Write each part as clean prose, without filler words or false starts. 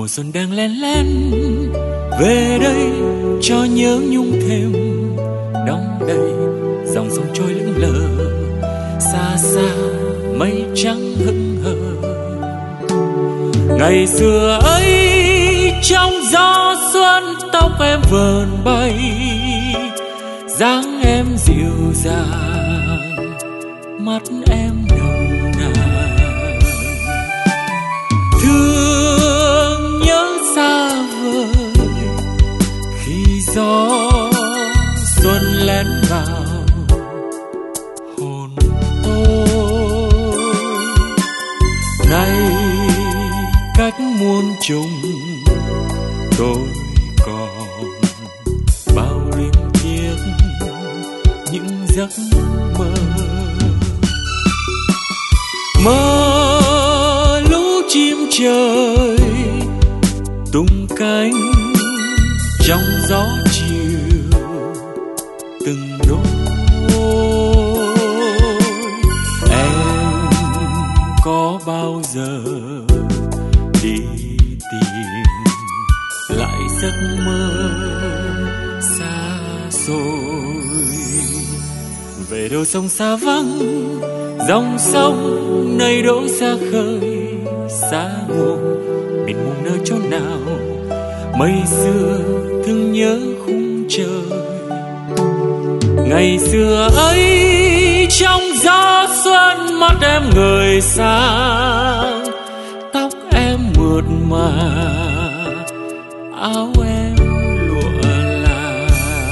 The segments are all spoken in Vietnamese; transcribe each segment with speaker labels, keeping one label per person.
Speaker 1: mùa xuân đang len lén về đây cho nhớ nhung thêm đong đầy dòng sông trôi lững lờ, xa xa mây trắng hững hờ. Ngày xưa ấy trong gió xuân tóc em vờn bay, dáng em dịu dàng, mắt em nồng nàn. Thương nhớ xa vời khi gió xuân lén vào hồn tôi. Nay cách muôn trùng tôi còn bao liêm tiếc những giấc mơ. Mơ lũ chim trời tung cánh trong gió chiều từng đôi. Em có bao giờ đi tìm lại giấc mơ xa xôi? Về đâu sông xa vắng, dòng sông nơi đổ ra khơi, xa mù mịt mùng nơi chốn nào, mây xưa thương nhớ khung trời. Ngày xưa ấy trong gió xuân mắt em ngời sáng, tóc em mượt mà, áo em lụa là.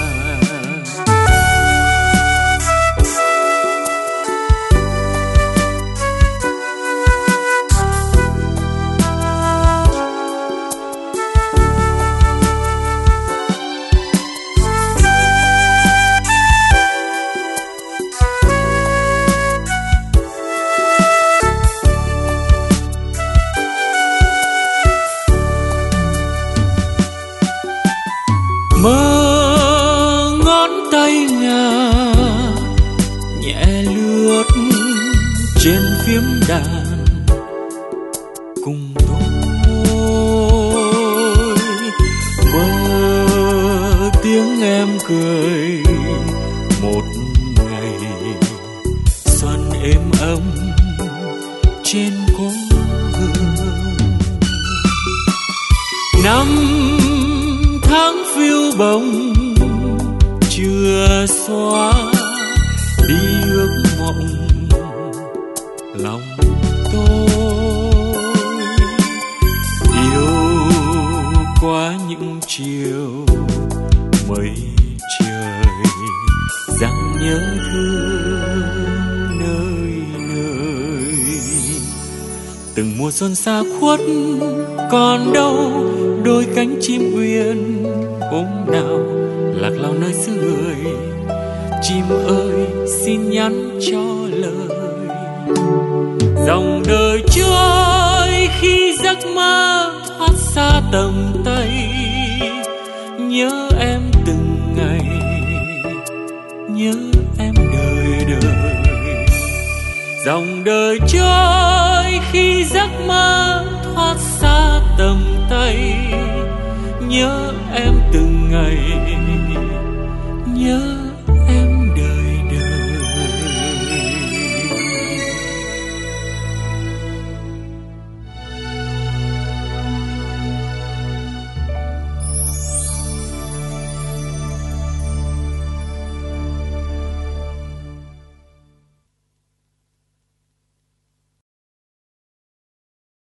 Speaker 1: Mơ ngón tay ngà nhẹ lướt trên phím đàn cùng tôi. Mơ tiếng em cười một ngày xuân êm ấm trên cố hương. Năm tháng phiêu bồng chưa xóa đi ước mộng lòng tôi. Yêu qua những chiều mây trời, rằng nhớ thương nơi nơi. Từng mùa xuân xa khuất còn đâu đôi cánh chim uyên, hôm nào lạc lòng nơi xứ người. Chim ơi xin nhắn cho lời, dòng đời trôi khi giấc mơ thoát xa tầm tay. Nhớ em từng ngày, nhớ em đời đời. Dòng đời trôi khi giấc mơ thoát xa tầm tay. Nhớ em từng ngày,